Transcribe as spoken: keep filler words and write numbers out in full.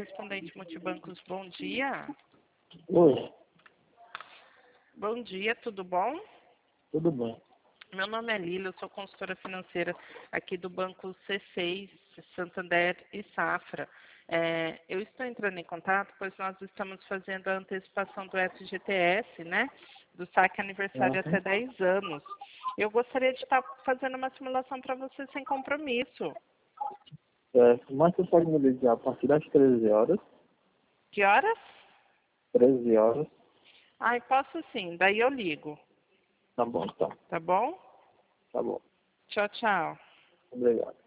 correspondente Multibancos, bom dia. Oi, Bom dia, tudo bom? tudo bem. Meu nome é Lila, eu sou consultora financeira aqui do Banco C seis, Santander e Safra. É, eu estou entrando em contato, pois nós estamos fazendo a antecipação do F G T S, né? Do saque aniversário Uhum. até dez anos. Eu gostaria de estar fazendo uma simulação para você sem compromisso. Certo, mas você pode me ligar a partir das treze horas. Que horas? treze horas. Ai, posso sim, daí eu ligo, Tá bom, então. tá bom? Tá bom. Tchau, tchau. Obrigado.